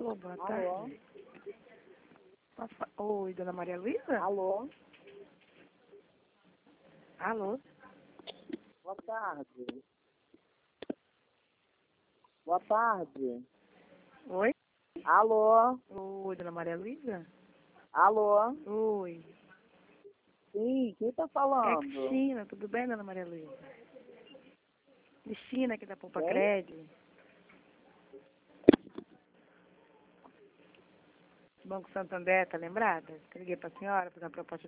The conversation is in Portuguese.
Alô, boa Alô? tarde. Oi, dona Maria Luísa? Alô? Alô? Boa tarde. Boa tarde. Oi? Alô? Oi, dona Maria Luísa? Alô? Oi. Sim, quem tá É a falando? Cristina, tudo bem, dona Maria Luísa? Cristina aqui da Poupa Quem? Crédito. Banco Santander, tá lembrada? Que eu liguei pra senhora fazer uma proposta